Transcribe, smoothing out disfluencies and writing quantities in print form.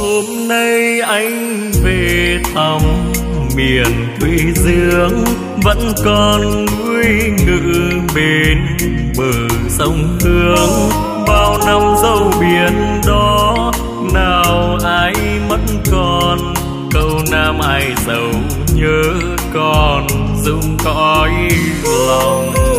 hôm nay anh về thăm miền Thủy Dương, vẫn còn vui ngự bên bờ sông Hương. Bao năm dấu biển đó nào ai mất còn, câu nam ai giàu nhớ còn rung cõi lòng.